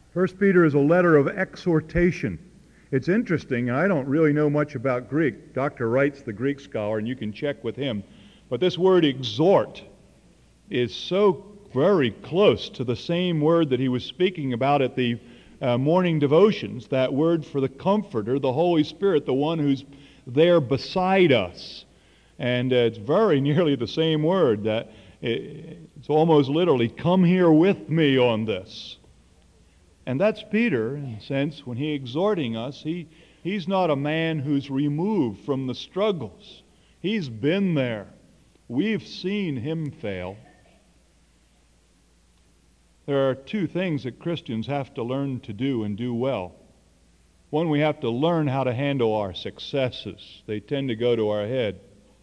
First Peter is a letter of exhortation. It's interesting, and I don't really know much about Greek. Dr. Wright's the Greek scholar, and you can check with him. But this word exhort is so very close to the same word that he was speaking about at the morning devotions, that word for the Comforter, the Holy Spirit, the one who's there beside us. And it's very nearly the same word. That it's almost literally, come here with me on this. And that's Peter, in a sense, when he's exhorting us. He's not a man who's removed from the struggles. He's been there. We've seen him fail. There are two things that Christians have to learn to do and do well. One, we have to learn how to handle our successes. They tend to go to our head.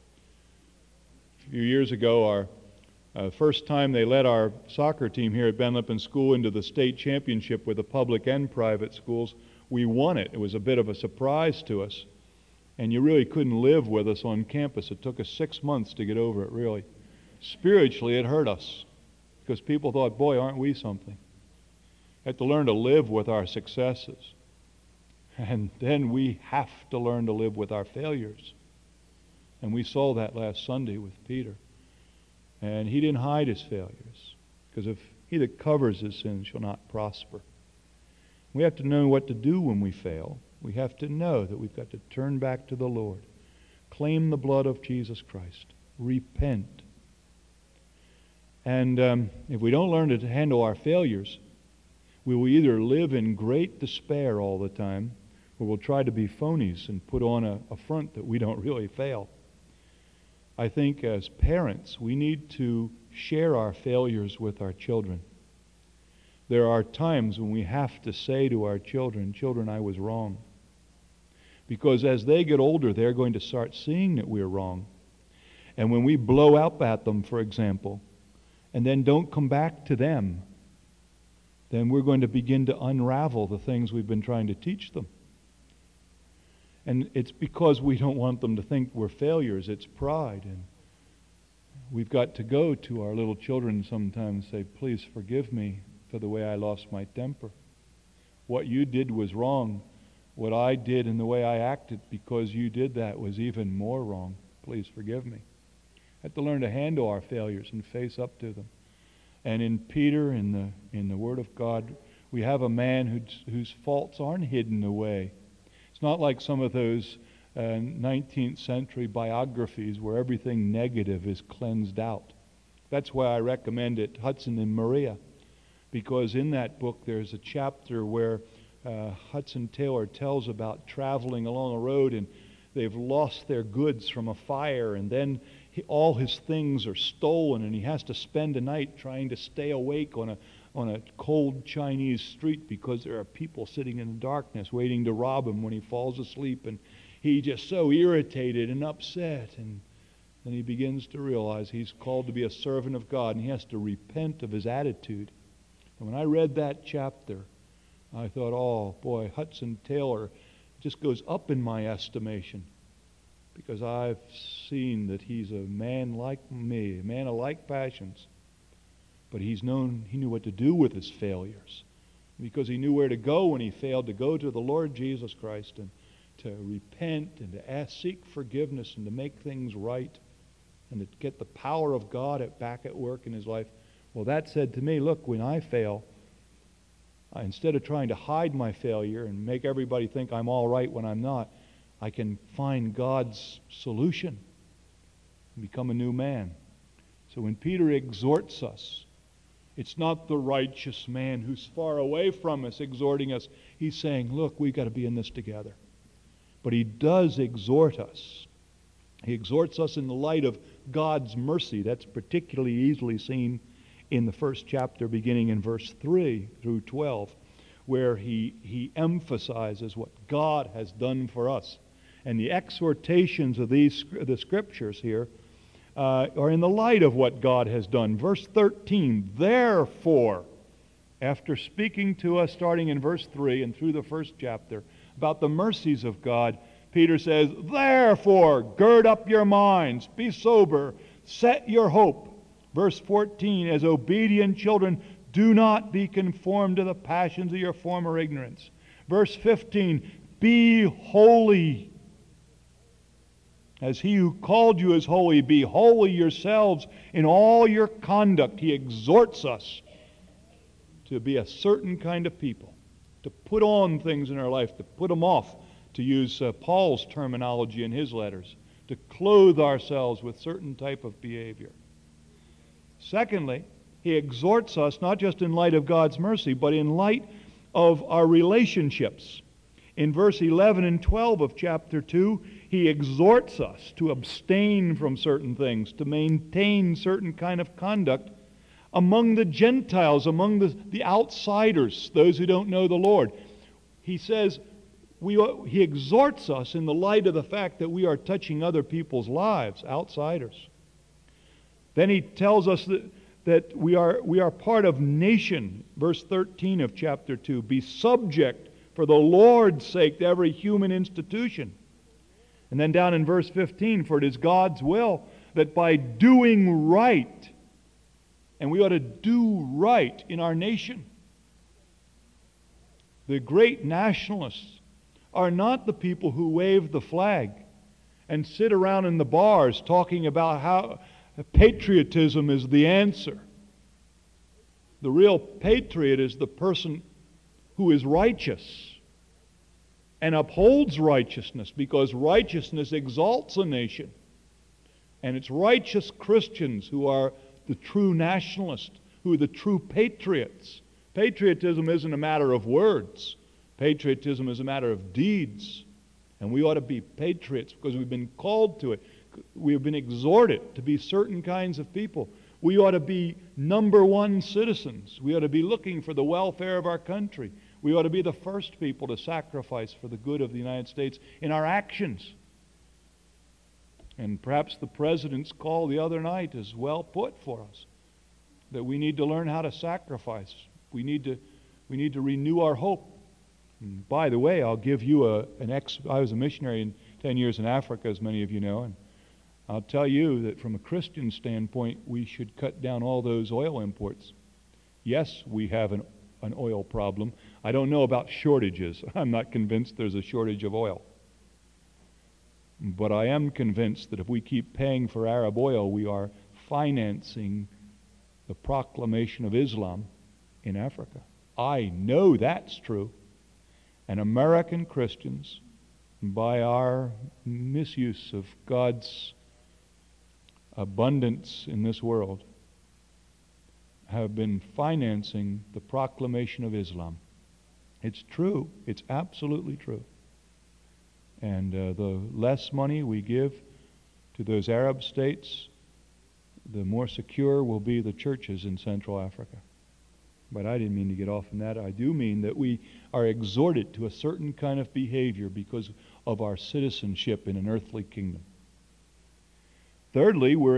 A few years ago, our first time they led our soccer team here at Ben Lippen School into the state championship with the public and private schools, we won it. It was a bit of a surprise to us. And you really couldn't live with us on campus. It took us 6 months to get over it, really. Spiritually, it hurt us because people thought, boy, aren't we something? We have to learn to live with our successes. And then we have to learn to live with our failures. And we saw that last Sunday with Peter. And he didn't hide his failures, because if he that covers his sins shall not prosper. We have to know what to do when we fail. We have to know that we've got to turn back to the Lord, claim the blood of Jesus Christ, repent. And if we don't learn to handle our failures, we will either live in great despair all the time, or we'll try to be phonies and put on a front that we don't really fail. I think as parents, we need to share our failures with our children. There are times when we have to say to our children, children, I was wrong. Because as they get older, they're going to start seeing that we're wrong. And when we blow up at them, for example, and then don't come back to them, then we're going to begin to unravel the things we've been trying to teach them. And it's because we don't want them to think we're failures. It's pride. And we've got to go to our little children sometimes and say, please forgive me for the way I lost my temper. What you did was wrong. What I did and the way I acted because you did that was even more wrong. Please forgive me. We have to learn to handle our failures and face up to them. And in Peter, in the Word of God, we have a man whose faults aren't hidden away. It's not like some of those 19th century biographies where everything negative is cleansed out. That's why I recommend it, Hudson and Maria, because in that book there's a chapter where Hudson Taylor tells about traveling along a road and they've lost their goods from a fire, and then all his things are stolen and he has to spend a night trying to stay awake on a cold Chinese street because there are people sitting in the darkness waiting to rob him when he falls asleep, and he's just so irritated and upset. And then he begins to realize he's called to be a servant of God and he has to repent of his attitude. And when I read that chapter, I thought, oh boy, Hudson Taylor just goes up in my estimation, because I've seen that he's a man like me, a man of like passions. But he knew what to do with his failures, because he knew where to go when he failed, to go to the Lord Jesus Christ and to repent and to seek forgiveness and to make things right and to get the power of God back at work in his life. Well, that said to me, look, when I fail, instead of trying to hide my failure and make everybody think I'm all right when I'm not, I can find God's solution and become a new man. So when Peter exhorts us, it's not the righteous man who's far away from us exhorting us. He's saying, look, we've got to be in this together. But he does exhort us. He exhorts us in the light of God's mercy. That's particularly easily seen in the first chapter, beginning in verse 3 through 12, where he emphasizes what God has done for us. And the exhortations of the Scriptures here are in the light of what God has done. Verse 13, therefore, after speaking to us starting in verse 3 and through the first chapter about the mercies of God, Peter says, therefore, gird up your minds, be sober, set your hope. Verse 14, as obedient children, Do not be conformed to the passions of your former ignorance. Verse 15, be holy. As he who called you is holy, be holy yourselves in all your conduct. He exhorts us to be a certain kind of people, to put on things in our life, to put them off, to use Paul's terminology in his letters, to clothe ourselves with certain type of behavior. Secondly, he exhorts us not just in light of God's mercy, but in light of our relationships. In verse 11 and 12 of chapter 2, he exhorts us to abstain from certain things, to maintain certain kind of conduct among the Gentiles, among the outsiders, those who don't know the Lord. He says, he exhorts us in the light of the fact that we are touching other people's lives, outsiders. Then he tells us that we are part of nation. Verse 13 of chapter 2, be subject for the Lord's sake to every human institution. And then down in verse 15, for it is God's will that by doing right, and we ought to do right in our nation. The great nationalists are not the people who wave the flag and sit around in the bars talking about how patriotism is the answer. The real patriot is the person who is righteous and upholds righteousness, because righteousness exalts a nation. And it's righteous Christians who are the true nationalists, who are the true patriots. Patriotism isn't a matter of words. Patriotism is a matter of deeds. And we ought to be patriots because we've been called to it. We have been exhorted to be certain kinds of people. We ought to be number one citizens. We ought to be looking for the welfare of our country. We ought to be the first people to sacrifice for the good of the United States in our actions. And perhaps the President's call the other night is well put for us, that we need to learn how to sacrifice. We need to renew our hope. And by the way, I'll give you I was a missionary in 10 years in Africa, as many of you know, and I'll tell you that from a Christian standpoint, we should cut down all those oil imports. Yes, we have an oil problem. I don't know about shortages. I'm not convinced there's a shortage of oil. But I am convinced that if we keep paying for Arab oil, we are financing the proclamation of Islam in Africa. I know that's true. And American Christians, by our misuse of God's abundance in this world, have been financing the proclamation of Islam. It's true. It's absolutely true. And the less money we give to those Arab states, the more secure will be the churches in Central Africa. But I didn't mean to get off on that. I do mean that we are exhorted to a certain kind of behavior because of our citizenship in an earthly kingdom. Thirdly, we're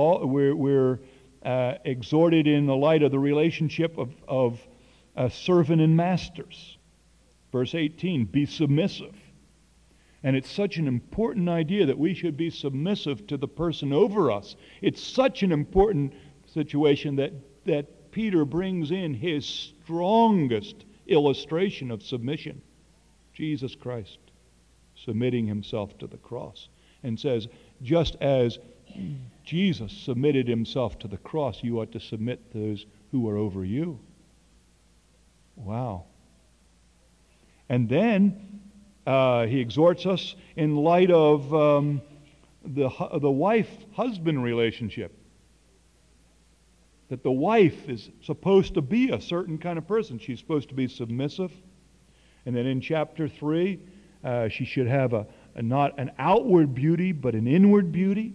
exhorted in the light of the relationship of servant and masters. Verse 18, be submissive. And it's such an important idea that we should be submissive to the person over us. It's such an important situation that Peter brings in his strongest illustration of submission. Jesus Christ submitting himself to the cross. And says, just as Jesus submitted himself to the cross, you ought to submit those who are over you. Wow. And then he exhorts us in light of the wife-husband relationship. That the wife is supposed to be a certain kind of person. She's supposed to be submissive. And then in chapter 3, she should have not an outward beauty, but an inward beauty.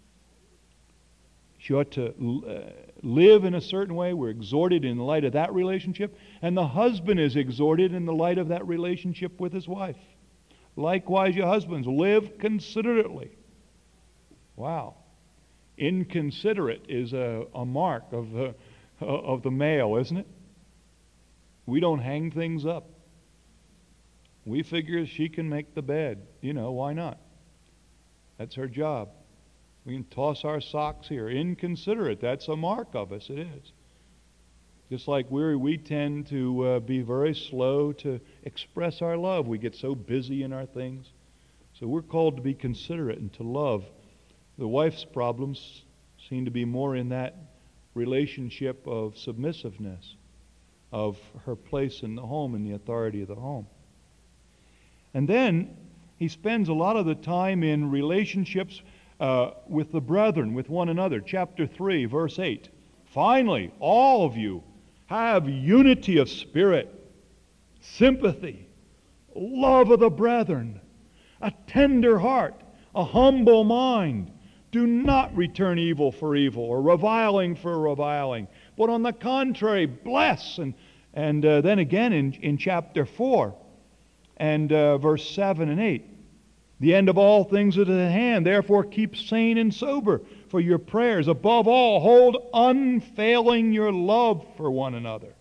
She ought to live in a certain way. We're exhorted in the light of that relationship. And the husband is exhorted in the light of that relationship with his wife. Likewise, you husbands, live considerately. Wow. Inconsiderate is a mark of the male, isn't it? We don't hang things up. We figure she can make the bed. Why not? That's her job. We can toss our socks here. Inconsiderate, that's a mark of us, it is. Just like we tend to be very slow to express our love. We get so busy in our things. So we're called to be considerate and to love. The wife's problems seem to be more in that relationship of submissiveness, of her place in the home and the authority of the home. And then he spends a lot of the time in relationships with the brethren, with one another. Chapter 3, verse 8. Finally, all of you have unity of spirit, sympathy, love of the brethren, a tender heart, a humble mind. Do not return evil for evil or reviling for reviling, but on the contrary, bless. And then again in chapter 4 and verse 7 and 8. The end of all things is at hand. Therefore keep sane and sober for your prayers. Above all, hold unfailing your love for one another.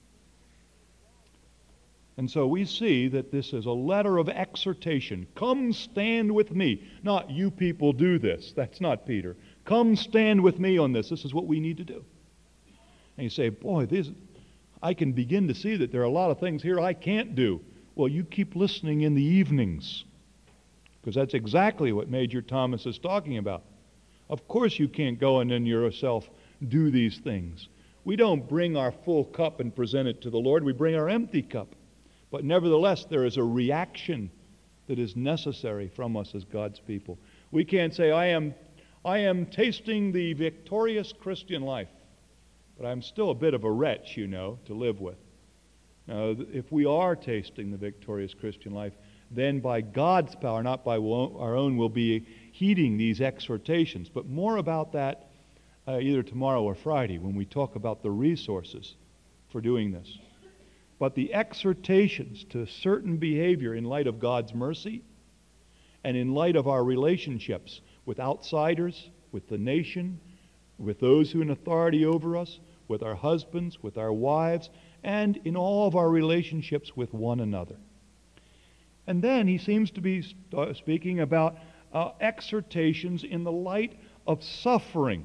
And so we see that this is a letter of exhortation. Come stand with me. Not you people do this. That's not Peter. Come stand with me on this. This is what we need to do. And you say, boy, I can begin to see that there are a lot of things here I can't do. Well, you keep listening in the evenings, because that's exactly what Major Thomas is talking about. Of course you can't go and in yourself do these things. We don't bring our full cup and present it to the Lord. We bring our empty cup. But nevertheless, there is a reaction that is necessary from us as God's people. We can't say, I am tasting the victorious Christian life, but I'm still a bit of a wretch, to live with. Now, if we are tasting the victorious Christian life, then by God's power, not by our own, we'll be heeding these exhortations. But more about that either tomorrow or Friday when we talk about the resources for doing this. But the exhortations to certain behavior in light of God's mercy and in light of our relationships with outsiders, with the nation, with those who are in authority over us, with our husbands, with our wives, and in all of our relationships with one another. And then he seems to be speaking about exhortations in the light of suffering.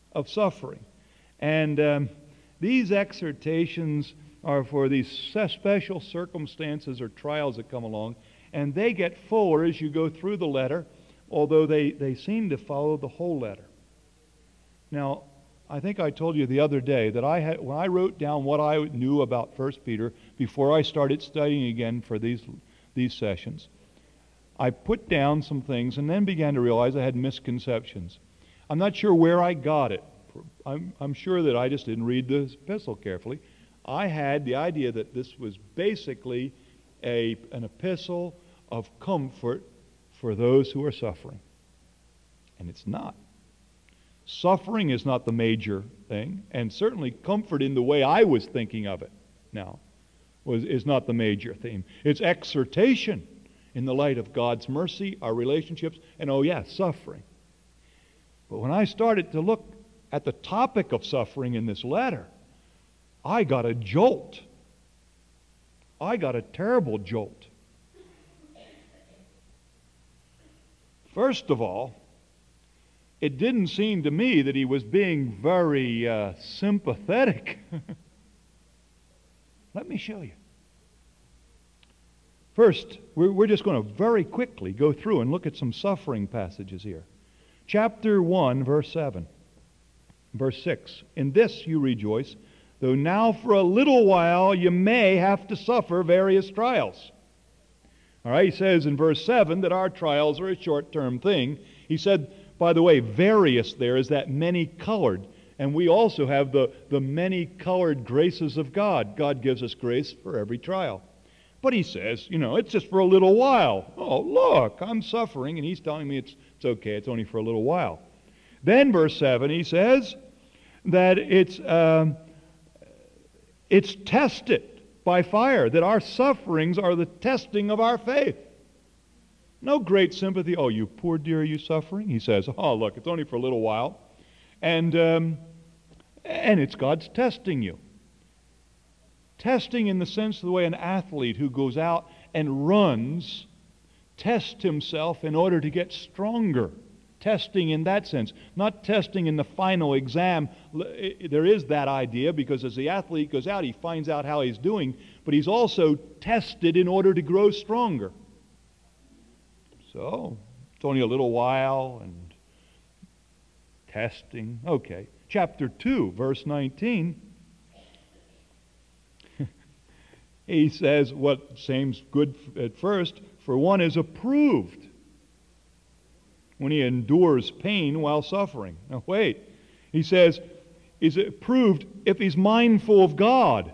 And these exhortations are for these special circumstances or trials that come along, and they get fuller as you go through the letter, although they seem to follow the whole letter. Now, I think I told you the other day that when I wrote down what I knew about 1 Peter before I started studying again for these sessions, I put down some things and then began to realize I had misconceptions. I'm not sure where I got it. I'm sure that I just didn't read the epistle carefully. I had the idea that this was basically an epistle of comfort for those who are suffering. And it's not. Suffering is not the major thing, and certainly comfort in the way I was thinking of it now is not the major theme. It's exhortation in the light of God's mercy, our relationships, and suffering. But when I started to look at the topic of suffering in this letter, I got a jolt. I got a terrible jolt. First of all, it didn't seem to me that he was being very sympathetic. Let me show you. First, we're just going to very quickly go through and look at some suffering passages here. Chapter 1, verse 7. Verse 6. In this you rejoice, though now for a little while you may have to suffer various trials. All right, he says in verse 7 that our trials are a short-term thing. He said, by the way, various there is that many-colored. And we also have the many-colored graces of God. God gives us grace for every trial. But he says, it's just for a little while. Oh, look, I'm suffering, and he's telling me it's okay, it's only for a little while. Then verse 7, he says that it's tested by fire, that our sufferings are the testing of our faith. No great sympathy. Oh, you poor dear, are you suffering? He says, oh, look, it's only for a little while. And it's God's testing you. Testing in the sense of the way an athlete who goes out and runs tests himself in order to get stronger. Testing in that sense, not testing in the final exam. There is that idea because as the athlete goes out, he finds out how he's doing, but he's also tested in order to grow stronger. So, it's only a little while and testing. Okay. Chapter 2, verse 19. He says what seems good at first, for one is approved when he endures pain while suffering. Now wait, he says, is it approved if he's mindful of God?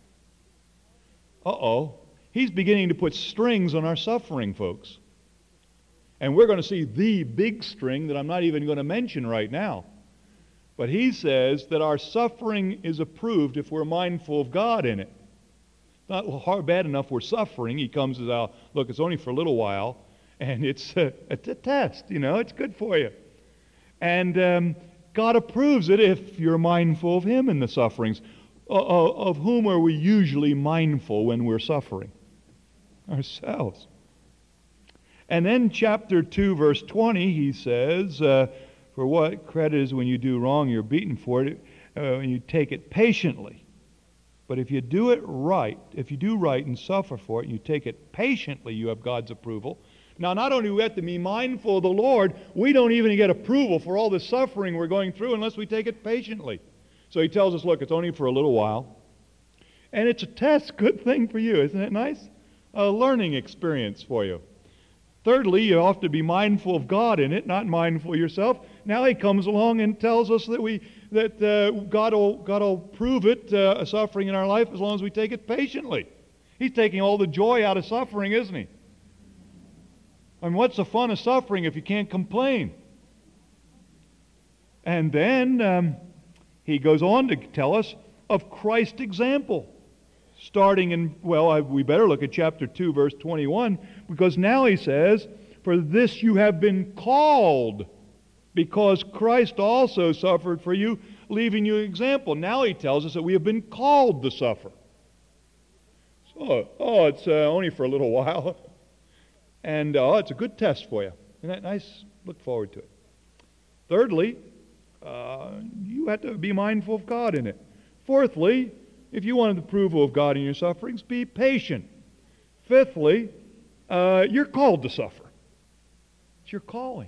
Uh-oh, he's beginning to put strings on our suffering, folks. And we're going to see the big string that I'm not even going to mention right now. But he says that our suffering is approved if we're mindful of God in it. Not bad enough we're suffering. He comes as out, look, it's only for a little while. And it's a test, it's good for you. And God approves it if you're mindful of Him in the sufferings. Of whom are we usually mindful when we're suffering? Ourselves. And then chapter 2, verse 20, he says, for what credit is when you do wrong, you're beaten for it, and you take it patiently. But if you do it right, if you do right and suffer for it, and you take it patiently, you have God's approval. Now, not only do we have to be mindful of the Lord, we don't even get approval for all the suffering we're going through unless we take it patiently. So he tells us, look, it's only for a little while. And it's a test, good thing for you. Isn't it nice? A learning experience for you. Thirdly, you have to be mindful of God in it, not mindful of yourself. Now he comes along and tells us that God will prove it, suffering in our life, as long as we take it patiently. He's taking all the joy out of suffering, isn't he? I mean, what's the fun of suffering if you can't complain? And then he goes on to tell us of Christ's example. Starting in, we better look at chapter 2, verse 21, because now he says, for this you have been called, because Christ also suffered for you, leaving you an example. Now he tells us that we have been called to suffer. So, it's only for a little while. And it's a good test for you. Isn't that nice? Look forward to it. Thirdly, you have to be mindful of God in it. Fourthly, if you want the approval of God in your sufferings, be patient. Fifthly, you're called to suffer. It's your calling.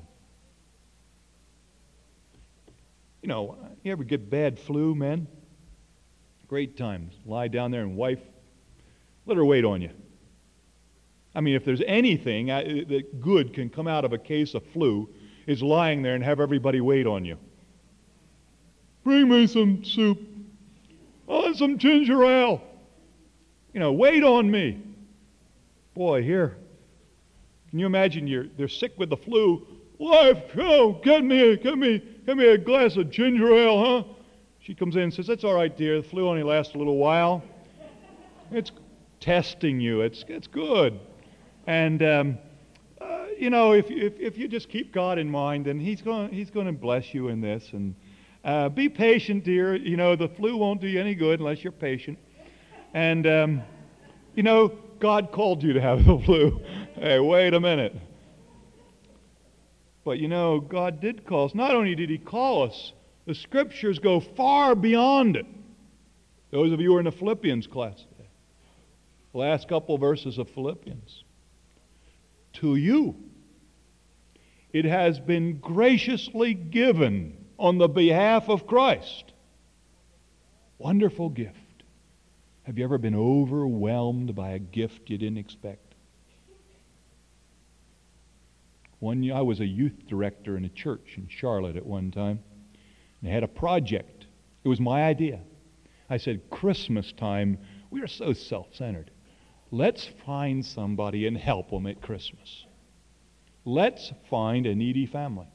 You ever get bad flu, men? Great times. Lie down there and wife, let her wait on you. I mean, if there's anything that good can come out of a case of flu, is lying there and have everybody wait on you. Bring me some soup. Some ginger ale. Wait on me. Boy, here. Can you imagine they're sick with the flu? Wife, get me a glass of ginger ale, huh? She comes in and says, that's all right, dear. The flu only lasts a little while. It's testing you. It's good. And if you just keep God in mind, then He's going to bless you in this. And be patient, dear. The flu won't do you any good unless you're patient. And God called you to have the flu. Hey, wait a minute. But God did call us. Not only did He call us, the Scriptures go far beyond it. Those of you who are in the Philippians class today, the last couple of verses of Philippians. To you, it has been graciously given on the behalf of Christ. Wonderful gift. Have you ever been overwhelmed by a gift you didn't expect? One year, I was a youth director in a church in Charlotte at one time. And they had a project. It was my idea. I said, Christmas time, we are so self-centered. Let's find somebody and help them at Christmas. Let's find a needy family.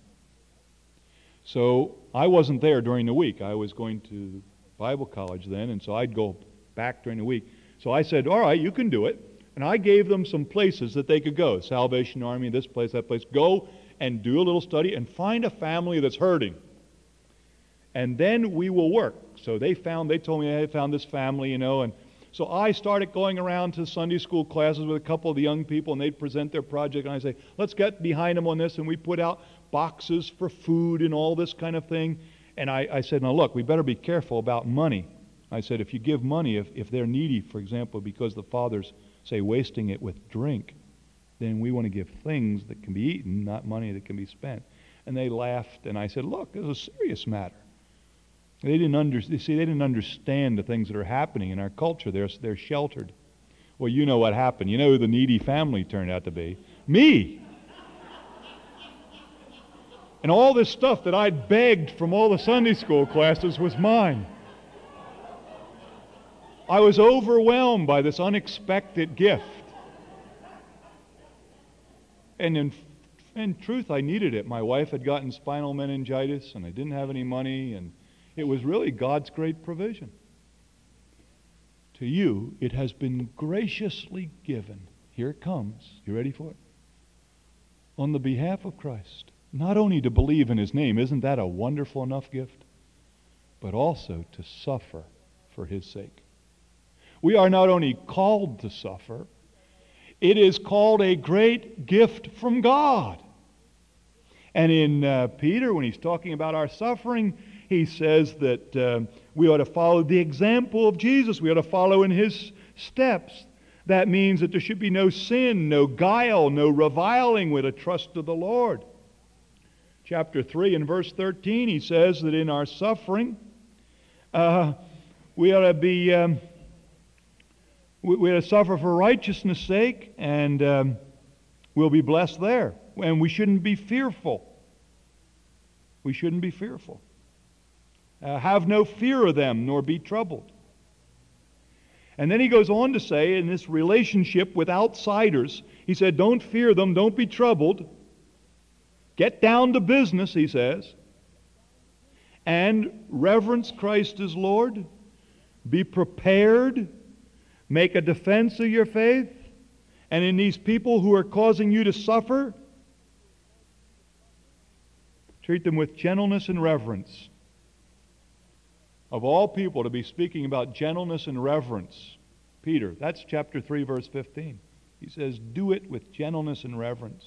So I wasn't there during the week. I was going to Bible college then, and so I'd go back during the week. So I said, all right, you can do it. And I gave them some places that they could go. Salvation Army, this place, that place. Go and do a little study and find a family that's hurting. And then we will work. So they told me they found this family, and so I started going around to Sunday school classes with a couple of the young people, and they'd present their project, and I'd say, let's get behind them on this, and we put out boxes for food and all this kind of thing. And I said, now look, we better be careful about money. I said, if you give money, if they're needy, for example, because the fathers, say, wasting it with drink, then we want to give things that can be eaten, not money that can be spent. And they laughed, and I said, look, it's a serious matter. They didn't understand the things that are happening in our culture. They're sheltered. Well, you know what happened. You know who the needy family turned out to be? Me! And all this stuff that I'd begged from all the Sunday school classes was mine. I was overwhelmed by this unexpected gift. And in truth, I needed it. My wife had gotten spinal meningitis, and I didn't have any money, and it was really God's great provision. To you, it has been graciously given. Here it comes. You ready for it? On the behalf of Christ. Not only to believe in His name, isn't that a wonderful enough gift? But also to suffer for His sake. We are not only called to suffer, it is called a great gift from God. And in Peter, when he's talking about our suffering, he says that we ought to follow the example of Jesus. We ought to follow in His steps. That means that there should be no sin, no guile, no reviling with a trust to the Lord. Chapter 3 and verse 13, he says that in our suffering, we ought to be... we ought to suffer for righteousness' sake, and we'll be blessed there. And we shouldn't be fearful. We shouldn't be fearful. Have no fear of them, nor be troubled. And then he goes on to say, in this relationship with outsiders, he said, don't fear them, don't be troubled. Get down to business, he says. And reverence Christ as Lord. Be prepared. Make a defense of your faith. And in these people who are causing you to suffer, treat them with gentleness and reverence. Of all people to be speaking about gentleness and reverence, Peter, that's chapter 3, verse 15. He says, do it with gentleness and reverence.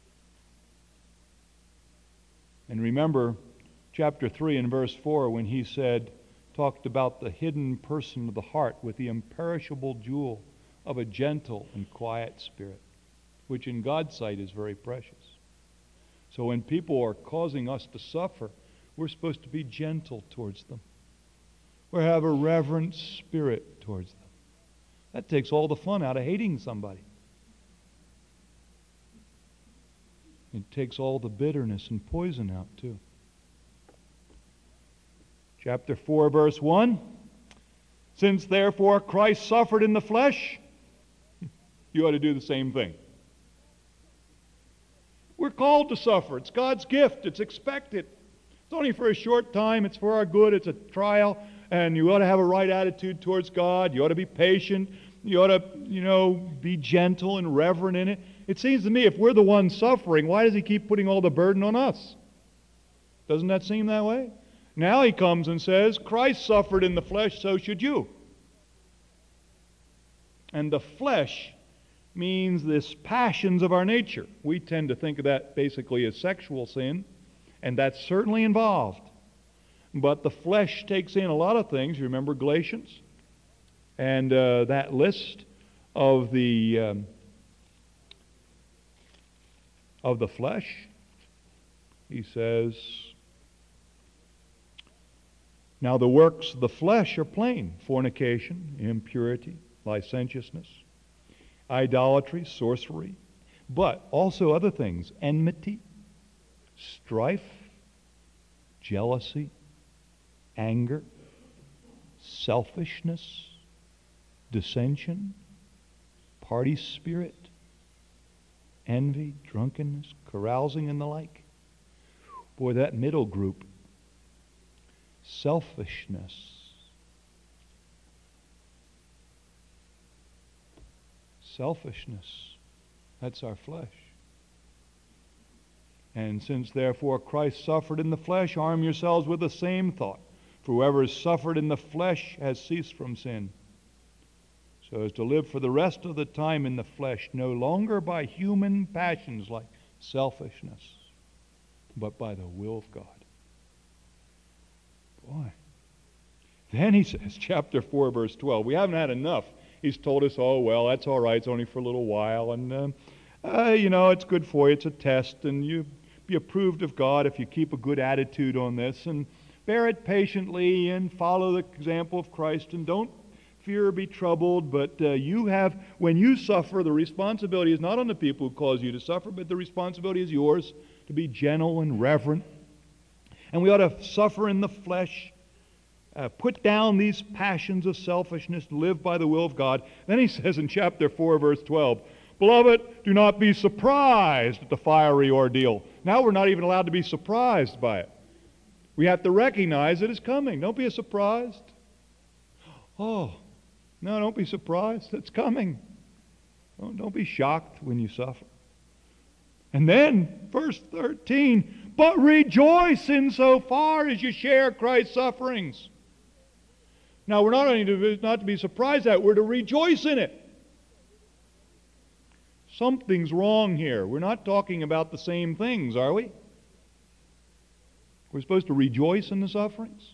And remember chapter 3 and verse 4 when he talked about the hidden person of the heart with the imperishable jewel of a gentle and quiet spirit, which in God's sight is very precious. So when people are causing us to suffer, we're supposed to be gentle towards them. Or have a reverent spirit towards them. That takes all the fun out of hating somebody. It takes all the bitterness and poison out too. Chapter 4, verse 1. Since therefore Christ suffered in the flesh, you ought to do the same thing. We're called to suffer. It's God's gift. It's expected. It's only for a short time. It's for our good. It's a trial. And you ought to have a right attitude towards God. You ought to be patient. You ought to, be gentle and reverent in it. It seems to me if we're the ones suffering, why does He keep putting all the burden on us? Doesn't that seem that way? Now He comes and says, Christ suffered in the flesh, so should you. And the flesh means this passions of our nature. We tend to think of that basically as sexual sin, and that's certainly involved. But the flesh takes in a lot of things. You remember Galatians? And that list of the flesh, he says, now the works of the flesh are plain: fornication, impurity, licentiousness, idolatry, sorcery, but also other things: enmity, strife, jealousy, anger, selfishness, dissension, party spirit, envy, drunkenness, carousing, and the like. Boy, that middle group, selfishness. Selfishness, that's our flesh. And since therefore Christ suffered in the flesh, arm yourselves with the same thought. For whoever has suffered in the flesh has ceased from sin, so as to live for the rest of the time in the flesh, no longer by human passions like selfishness, but by the will of God. Boy. Then he says, chapter 4, verse 12, we haven't had enough. He's told us, oh, well, that's all right. It's only for a little while. And, it's good for you. It's a test. And you be approved of God if you keep a good attitude on this. And bear it patiently and follow the example of Christ. And don't fear or be troubled. But when you suffer, the responsibility is not on the people who cause you to suffer, but the responsibility is yours to be gentle and reverent. And we ought to suffer in the flesh. Put down these passions of selfishness, live by the will of God. Then he says in chapter 4, verse 12, Beloved, do not be surprised at the fiery ordeal. Now we're not even allowed to be surprised by it. We have to recognize it is coming. Don't be surprised. Oh, no, don't be surprised. It's coming. Don't be shocked when you suffer. And then, verse 13, but rejoice insofar as you share Christ's sufferings. Now, we're not only not to be surprised at it, we're to rejoice in it. Something's wrong here. We're not talking about the same things, are we? We're supposed to rejoice in the sufferings.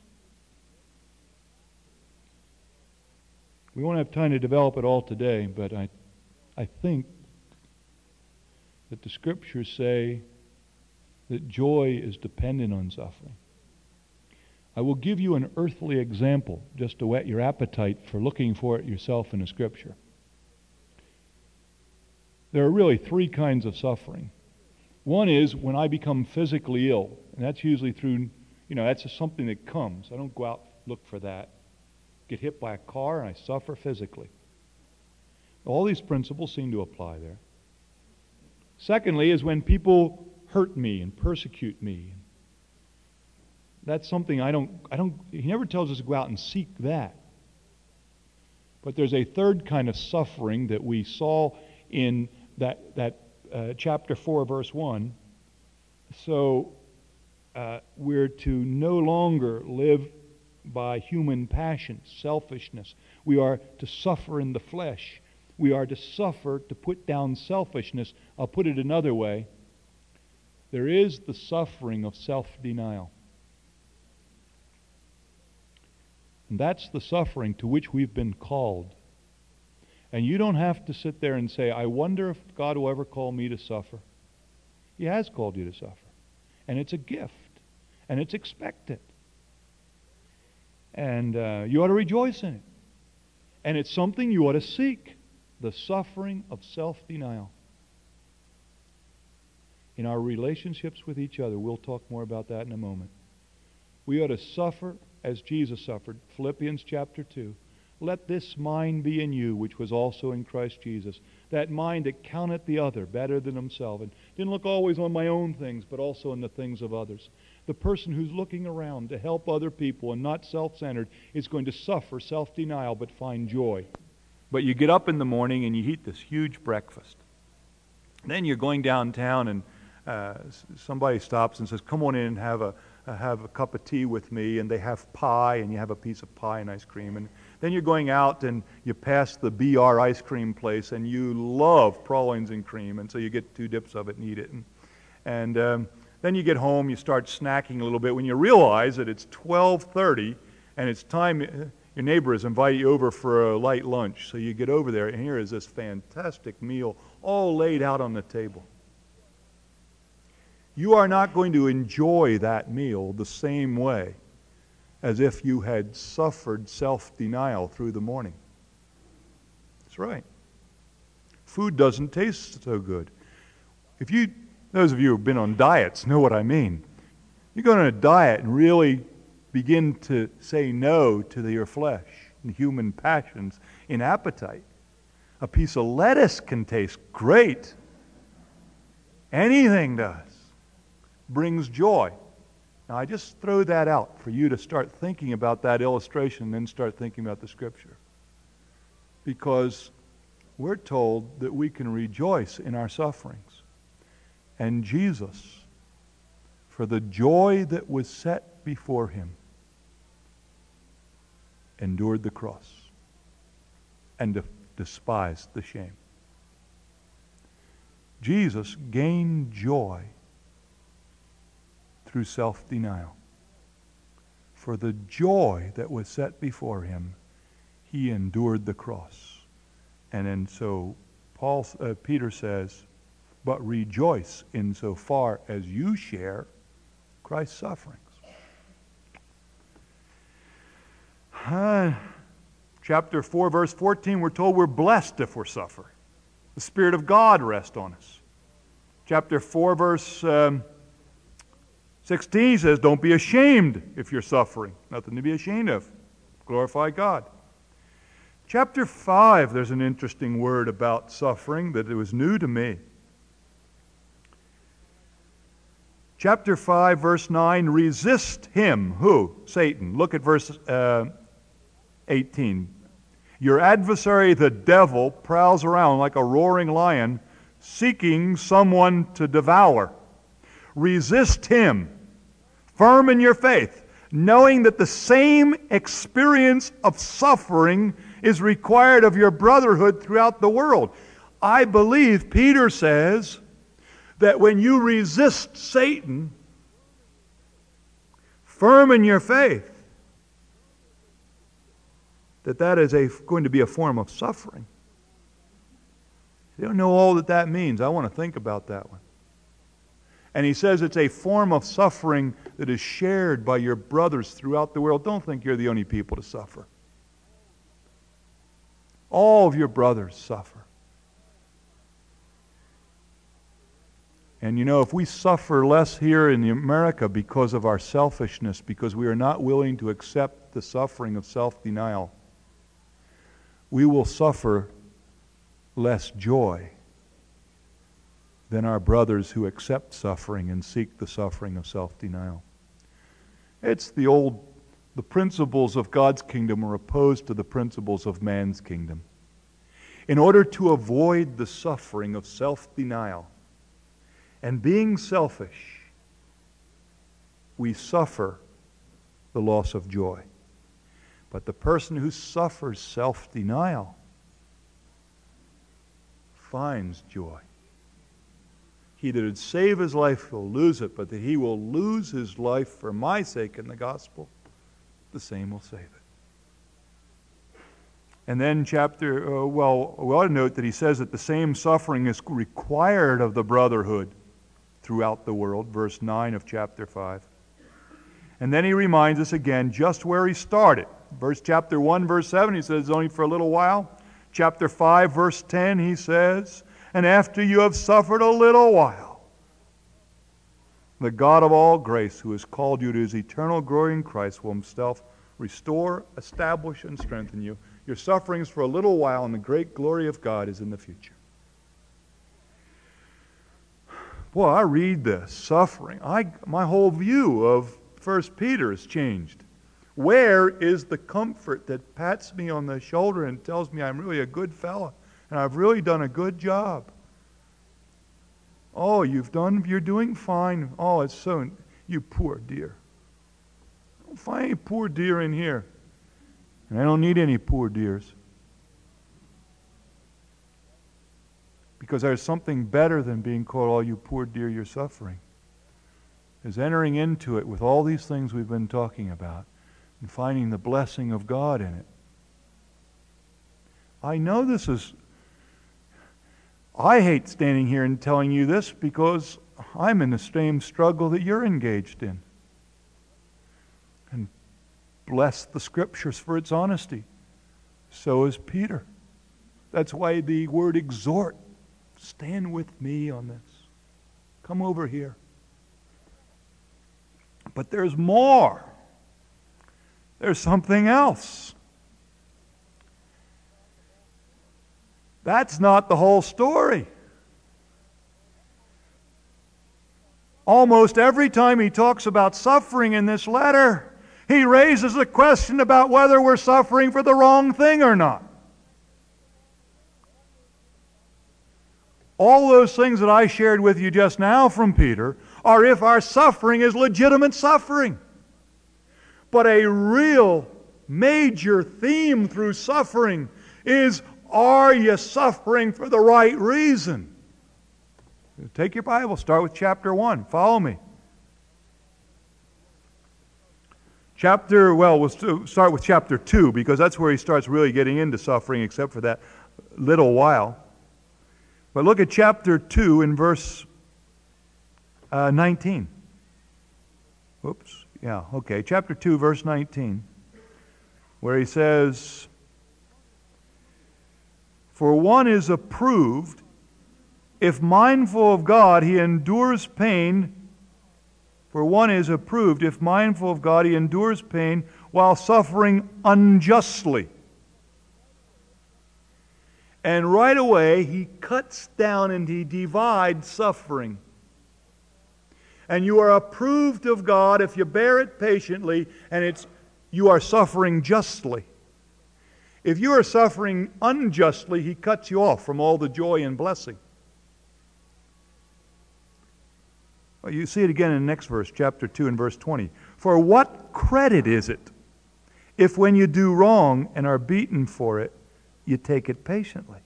We won't have time to develop it all today, but I think that the Scriptures say that joy is dependent on suffering. I will give you an earthly example just to whet your appetite for looking for it yourself in the Scripture. There are really three kinds of suffering. One is when I become physically ill, and that's usually through, that's just something that comes. I don't go out and look for that. Get hit by a car and I suffer physically. All these principles seem to apply there. Secondly is when people hurt me and persecute me. That's something he never tells us to go out and seek that. But there's a third kind of suffering that we saw in that chapter 4, verse 1. So we're to no longer live by human passions, selfishness. We are to suffer in the flesh. We are to suffer to put down selfishness. I'll put it another way. There is the suffering of self-denial. And that's the suffering to which we've been called. And you don't have to sit there and say, I wonder if God will ever call me to suffer. He has called you to suffer. And it's a gift. And it's expected. And you ought to rejoice in it. And it's something you ought to seek. The suffering of self-denial. In our relationships with each other, we'll talk more about that in a moment. We ought to suffer as Jesus suffered. Philippians chapter 2. Let this mind be in you, which was also in Christ Jesus. That mind that counteth the other better than himself. And didn't look always on my own things, but also on the things of others. The person who's looking around to help other people and not self-centered is going to suffer self-denial but find joy. But you get up in the morning and you eat this huge breakfast. Then you're going downtown and somebody stops and says, come on in and have a cup of tea with me, and they have pie, and you have a piece of pie and ice cream. And then you're going out and you pass the BR ice cream place, and you love pralines and cream, and so you get 2 dips of it and eat it. And then you get home, you start snacking a little bit. When you realize that it's 12:30 and it's time, your neighbor has invited you over for a light lunch. So you get over there, and here is this fantastic meal all laid out on the table. You are not going to enjoy that meal the same way as if you had suffered self-denial through the morning. That's right. Food doesn't taste so good. Those of you who have been on diets know what I mean. You go on a diet and really begin to say no to your flesh and human passions in appetite. A piece of lettuce can taste great. Anything does. Brings joy. Now I just throw that out for you to start thinking about that illustration and then start thinking about the Scripture. Because we're told that we can rejoice in our sufferings. And Jesus, for the joy that was set before him, endured the cross and despised the shame. Jesus gained joy through self-denial. For the joy that was set before him, he endured the cross. And then so Peter says, but rejoice insofar as you share Christ's sufferings. Chapter 4, verse 14, we're told we're blessed if we're suffering. The Spirit of God rests on us. Chapter 4, verse 16 says, don't be ashamed if you're suffering. Nothing to be ashamed of. Glorify God. Chapter 5, there's an interesting word about suffering that it was new to me. Chapter 5, verse 9, resist him. Who? Satan. Look at verse 18. Your adversary, the devil, prowls around like a roaring lion, seeking someone to devour. Resist him, firm in your faith, knowing that the same experience of suffering is required of your brotherhood throughout the world. I believe Peter says that when you resist Satan, firm in your faith, that is going to be a form of suffering. You don't know all that means. I want to think about that one. And he says it's a form of suffering that is shared by your brothers throughout the world. Don't think you're the only people to suffer. All of your brothers suffer. And you know, if we suffer less here in America because of our selfishness, because we are not willing to accept the suffering of self-denial, we will suffer less joy than our brothers who accept suffering and seek the suffering of self-denial. It's the principles of God's kingdom are opposed to the principles of man's kingdom. In order to avoid the suffering of self-denial and being selfish, we suffer the loss of joy. But the person who suffers self-denial finds joy. He that would save his life will lose it, but that he will lose his life for my sake in the gospel, the same will save it. And then we ought to note that he says that the same suffering is required of the brotherhood throughout the world, verse 9 of chapter 5. And then he reminds us again just where he started. Chapter 1, verse 7, he says, only for a little while. Chapter 5, verse 10, he says, and after you have suffered a little while, the God of all grace, who has called you to his eternal glory in Christ, will himself restore, establish, and strengthen you. Your sufferings for a little while, and the great glory of God is in the future. Boy, I read this, suffering. My whole view of 1 Peter has changed. Where is the comfort that pats me on the shoulder and tells me I'm really a good fella and I've really done a good job? Oh, you're doing fine. Oh, it's so, you poor dear. I don't find any poor deer in here. And I don't need any poor deers. Because there's something better than being called, oh, you poor dear, you're suffering. Is entering into it with all these things we've been talking about and finding the blessing of God in it. I hate standing here and telling you this because I'm in the same struggle that you're engaged in. And bless the Scriptures for its honesty. So is Peter. That's why the word exhort. Stand with me on this. Come over here. But there's more. There's something else. That's not the whole story. Almost every time he talks about suffering in this letter, he raises a question about whether we're suffering for the wrong thing or not. All those things that I shared with you just now from Peter are if our suffering is legitimate suffering. But a real major theme through suffering is, are you suffering for the right reason? Take your Bible, start with chapter 1. Follow me. We'll start with chapter 2 because that's where he starts really getting into suffering, except for that little while. But look at chapter 2 in verse 19. Chapter 2, verse 19, where he says, "For one is approved, if mindful of God, he endures pain. For one is approved, if mindful of God, he endures pain while suffering unjustly." And right away, he cuts down and he divides suffering. And you are approved of God if you bear it patiently, and you are suffering justly. If you are suffering unjustly, he cuts you off from all the joy and blessing. Well, you see it again in the next verse, chapter 2 and verse 20. "For what credit is it if when you do wrong and are beaten for it, you take it patiently?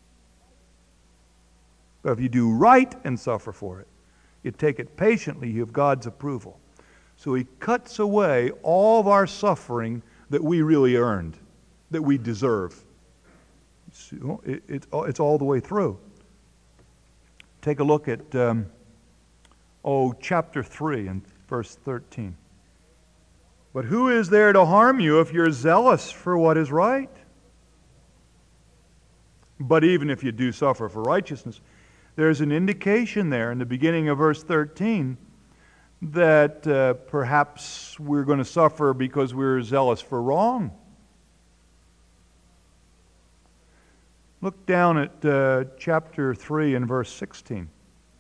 But if you do right and suffer for it, you take it patiently, you have God's approval." So he cuts away all of our suffering that we really earned, that we deserve. It's all the way through. Take a look at chapter 3 and verse 13. "But who is there to harm you if you're zealous for what is right? But even if you do suffer for righteousness," there's an indication there in the beginning of verse 13 that perhaps we're going to suffer because we're zealous for wrong. Look down at chapter 3 and verse 16.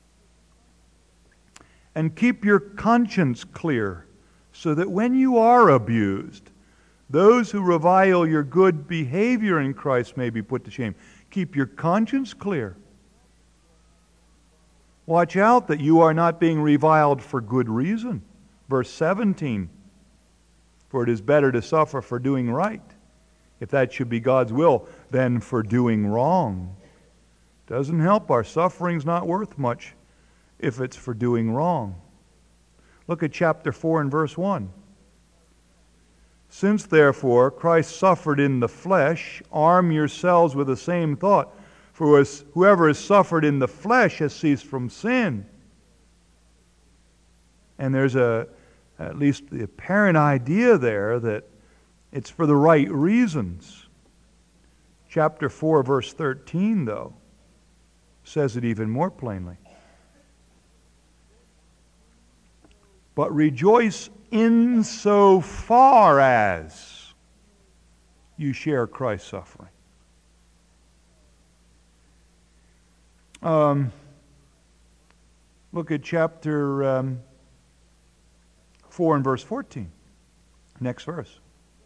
"And keep your conscience clear, so that when you are abused, those who revile your good behavior in Christ may be put to shame." Keep your conscience clear. Watch out that you are not being reviled for good reason. Verse 17, "For it is better to suffer for doing right, if that should be God's will, than for doing wrong." Doesn't help. Our suffering's not worth much if it's for doing wrong. Look at chapter 4 and verse 1. "Since therefore Christ suffered in the flesh, arm yourselves with the same thought. For whoever has suffered in the flesh has ceased from sin." And there's at least the apparent idea there that it's for the right reasons. Chapter 4, verse 13, though, says it even more plainly. "But rejoice insofar as you share Christ's suffering." Look at chapter 4 and verse 14. Next verse.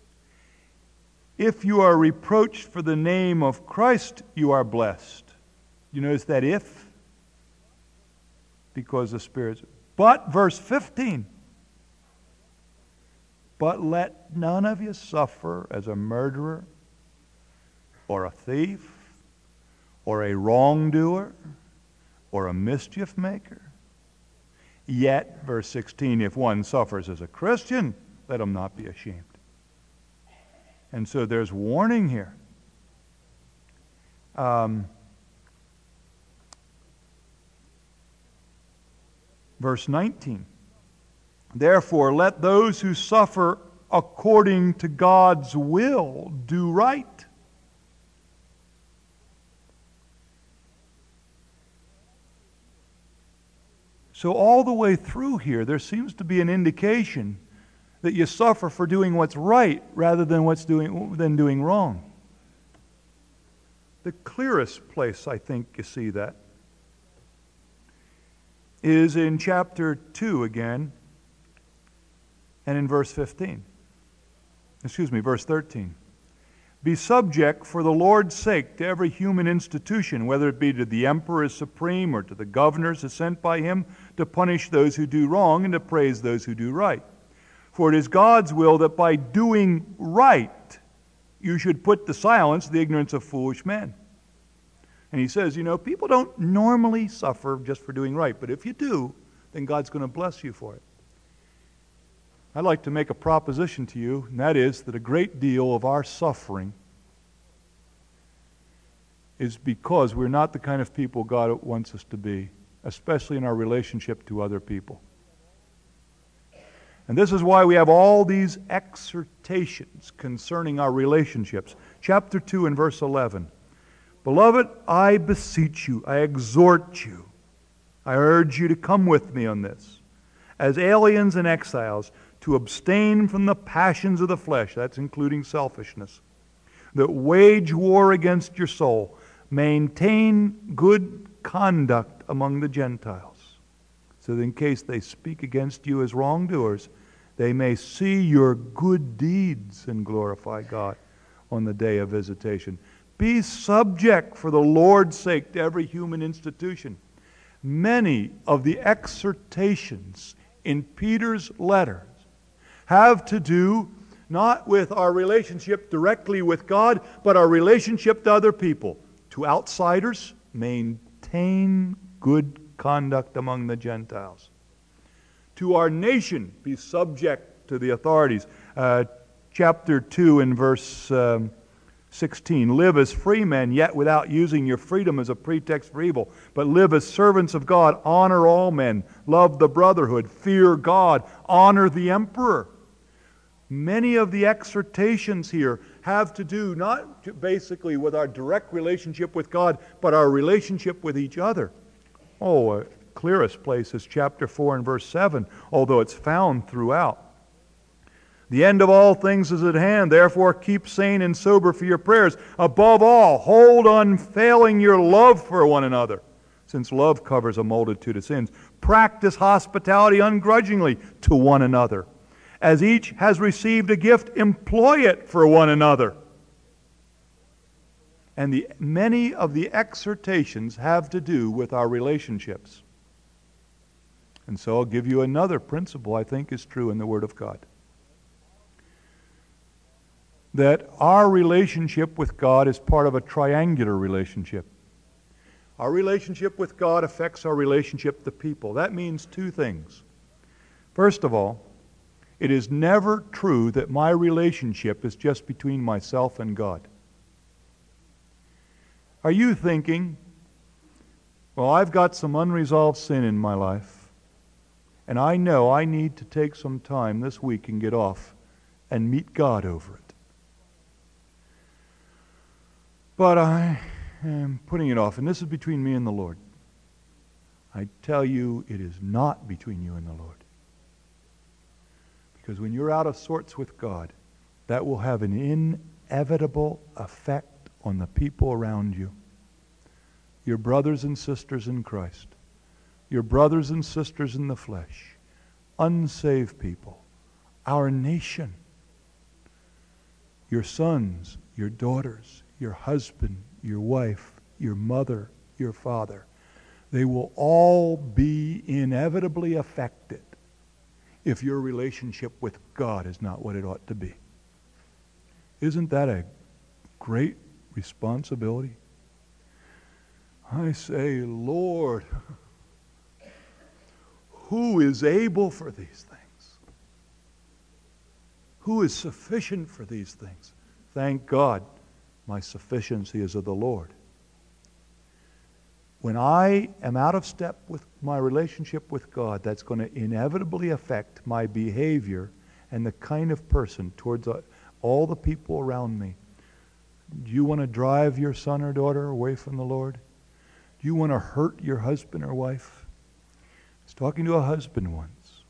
"If you are reproached for the name of Christ, you are blessed." You notice that "if"? Because the Spirit's... But, verse 15, "But let none of you suffer as a murderer, or a thief, or a wrongdoer, or a mischief maker. Yet," verse 16, "if one suffers as a Christian, let him not be ashamed." And so there's warning here. Verse 19, "Therefore let those who suffer according to God's will do right." So all the way through here, there seems to be an indication that you suffer for doing what's right rather than doing wrong. The clearest place, I think, you see that is in chapter 2 again, and in verse 13. "Be subject for the Lord's sake to every human institution, whether it be to the emperor as supreme or to the governors as sent by him to punish those who do wrong and to praise those who do right. For it is God's will that by doing right you should put to silence the ignorance of foolish men." And he says, people don't normally suffer just for doing right, but if you do, then God's going to bless you for it. I'd like to make a proposition to you, and that is that a great deal of our suffering is because we're not the kind of people God wants us to be, especially in our relationship to other people. And this is why we have all these exhortations concerning our relationships. Chapter 2 and verse 11. Beloved, I beseech you, I exhort you, I urge you to come with me on this, as aliens and exiles, to abstain from the passions of the flesh, that's including selfishness, that wage war against your soul. Maintain good conduct among the Gentiles, so that in case they speak against you as wrongdoers, they may see your good deeds and glorify God on the day of visitation. Be subject for the Lord's sake to every human institution. Many of the exhortations in Peter's letters have to do not with our relationship directly with God, but our relationship to other people. To outsiders, maintain good conduct among the Gentiles. To our nation, be subject to the authorities. Chapter 2 and verse 16. Live as free men, yet without using your freedom as a pretext for evil, but live as servants of God. Honor all men. Love the brotherhood. Fear God. Honor the emperor. Many of the exhortations here have to do not basically with our direct relationship with God, but our relationship with each other. Clearest place is chapter 4 and verse 7, although it's found throughout. The end of all things is at hand, therefore keep sane and sober for your prayers. Above all, hold unfailing your love for one another, since love covers a multitude of sins. Practice hospitality ungrudgingly to one another. As each has received a gift, employ it for one another. And many of the exhortations have to do with our relationships. And so I'll give you another principle I think is true in the Word of God. That our relationship with God is part of a triangular relationship. Our relationship with God affects our relationship to people. That means two things. First of all, it is never true that my relationship is just between myself and God. Are you thinking, well, I've got some unresolved sin in my life, and I know I need to take some time this week and get off and meet God over it. But I am putting it off, and this is between me and the Lord. I tell you, it is not between you and the Lord. Because when you're out of sorts with God, that will have an inevitable effect on the people around you. Your brothers and sisters in Christ, your brothers and sisters in the flesh, unsaved people, our nation, your sons, your daughters, your husband, your wife, your mother, your father. They will all be inevitably affected if your relationship with God is not what it ought to be. Isn't that a great responsibility? I say, Lord, who is able for these things? Who is sufficient for these things? Thank God, my sufficiency is of the Lord. When I am out of step with my relationship with God, that's going to inevitably affect my behavior and the kind of person towards all the people around me. Do you want to drive your son or daughter away from the Lord? Do you want to hurt your husband or wife? I was talking to a husband once.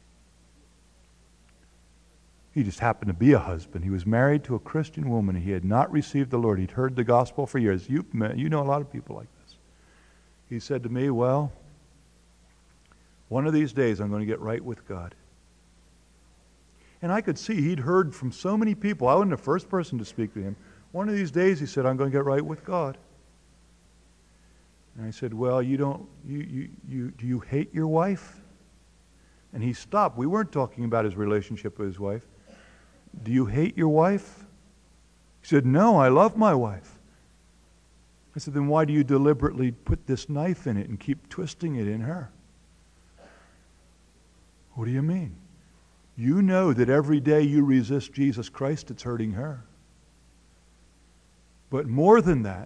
He just happened to be a husband. He was married to a Christian woman. He had not received the Lord. He'd heard the gospel for years. You know a lot of people like this. He said to me, well, one of these days I'm going to get right with God. And I could see he'd heard from so many people. I wasn't the first person to speak to him. One of these days, he said, I'm going to get right with God. And I said, well, do you hate your wife? And he stopped. We weren't talking about his relationship with his wife. Do you hate your wife? He said, no, I love my wife. I said, then why do you deliberately put this knife in it and keep twisting it in her? What do you mean? You know that every day you resist Jesus Christ, it's hurting her. But more than that,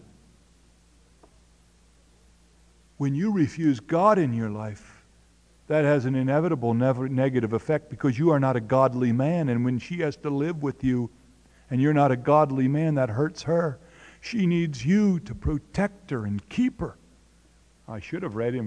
when you refuse God in your life, that has an inevitable negative effect because you are not a godly man. And when she has to live with you and you're not a godly man, that hurts her. She needs you to protect her and keep her. I should have read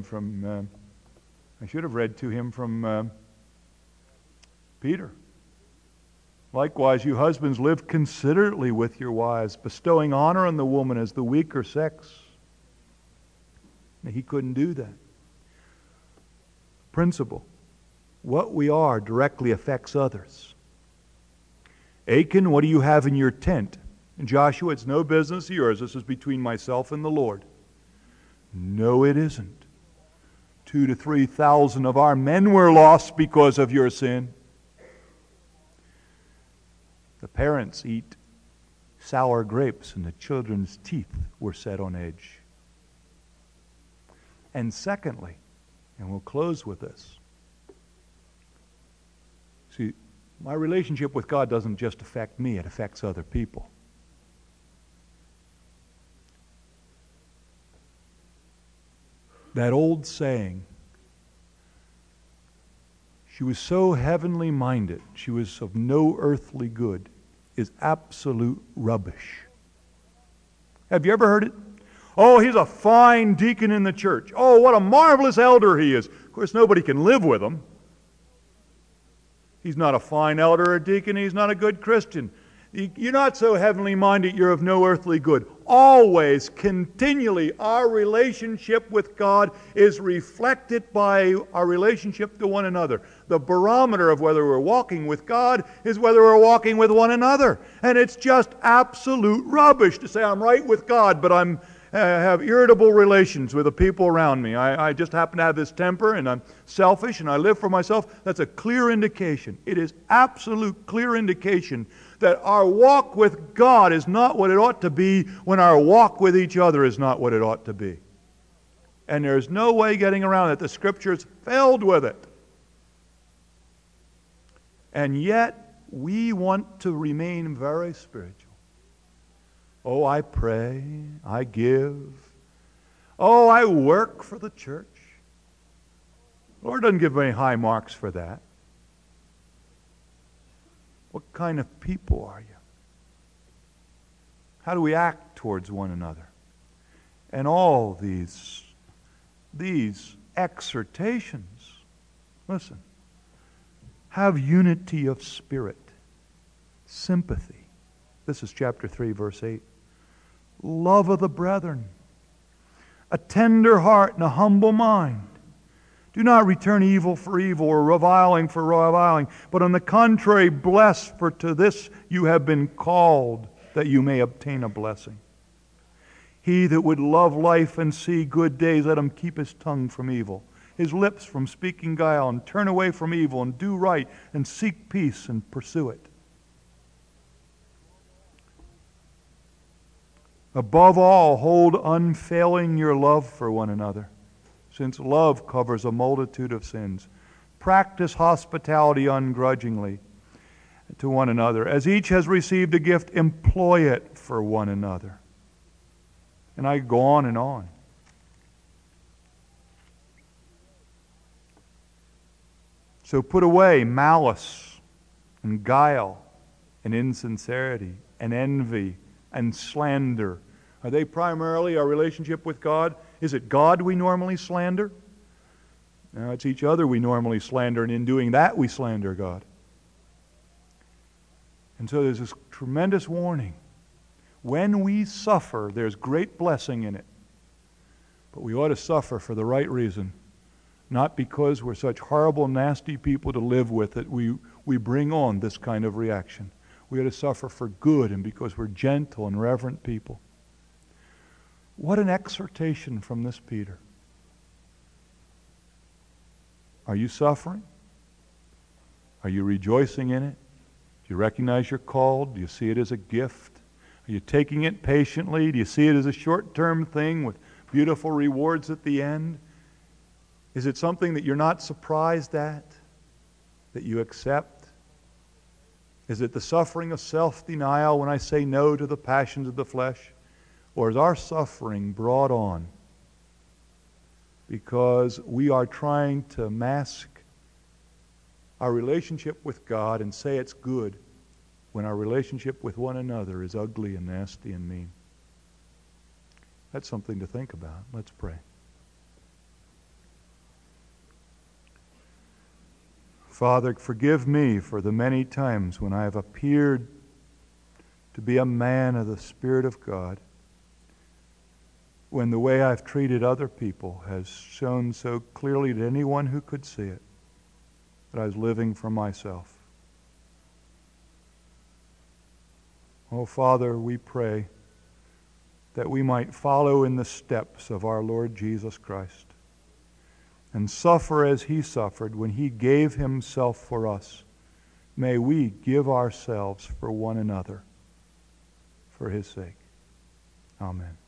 to him from Peter. Likewise, you husbands, live considerately with your wives, bestowing honor on the woman as the weaker sex. Now, he couldn't do that. Principle. What we are directly affects others. Achan, what do you have in your tent? And Joshua, it's no business of yours. This is between myself and the Lord. No, it isn't. 2,000 to 3,000 of our men were lost because of your sin. The parents eat sour grapes and the children's teeth were set on edge. And secondly, and we'll close with this. See, my relationship with God doesn't just affect me, it affects other people. That old saying, she was so heavenly minded, she was of no earthly good, is absolute rubbish. Have you ever heard it? Oh, he's a fine deacon in the church. Oh, what a marvelous elder he is. Of course, nobody can live with him. He's not a fine elder or deacon. He's not a good Christian. You're not so heavenly minded, you're of no earthly good. Always, continually, our relationship with God is reflected by our relationship to one another. The barometer of whether we're walking with God is whether we're walking with one another. And it's just absolute rubbish to say I'm right with God, but I have irritable relations with the people around me. I just happen to have this temper, and I'm selfish, and I live for myself. That's a clear indication. It is absolute clear indication that our walk with God is not what it ought to be when our walk with each other is not what it ought to be. And there's no way getting around it. The Scripture's filled with it. And yet, we want to remain very spiritual. Oh, I pray, I give. Oh, I work for the church. The Lord doesn't give any high marks for that. What kind of people are you? How do we act towards one another? And all these exhortations, listen, have unity of spirit, sympathy. This is chapter 3, verse 8. Love of the brethren, a tender heart and a humble mind. Do not return evil for evil or reviling for reviling, but on the contrary, bless, for to this you have been called, that you may obtain a blessing. He that would love life and see good days, let him keep his tongue from evil, his lips from speaking guile, and turn away from evil, and do right, and seek peace, and pursue it. Above all, hold unfailing your love for one another, since love covers a multitude of sins. Practice hospitality ungrudgingly to one another. As each has received a gift, employ it for one another. And I go on and on. So put away malice and guile and insincerity and envy and slander. Are they primarily our relationship with God? Is it God we normally slander? No, it's each other we normally slander, and in doing that we slander God. And so there's this tremendous warning. When we suffer, there's great blessing in it. But we ought to suffer for the right reason. Not because we're such horrible, nasty people to live with that we bring on this kind of reaction. We ought to suffer for good and because we're gentle and reverent people. What an exhortation from this Peter. Are you suffering? Are you rejoicing in it? Do you recognize you're called? Do you see it as a gift? Are you taking it patiently? Do you see it as a short-term thing with beautiful rewards at the end? Is it something that you're not surprised at, that you accept? Is it the suffering of self-denial when I say no to the passions of the flesh? Or is our suffering brought on because we are trying to mask our relationship with God and say it's good when our relationship with one another is ugly and nasty and mean? That's something to think about. Let's pray. Father, forgive me for the many times when I have appeared to be a man of the Spirit of God, when the way I've treated other people has shown so clearly to anyone who could see it that I was living for myself. Oh, Father, we pray that we might follow in the steps of our Lord Jesus Christ and suffer as He suffered when He gave Himself for us. May we give ourselves for one another for His sake. Amen.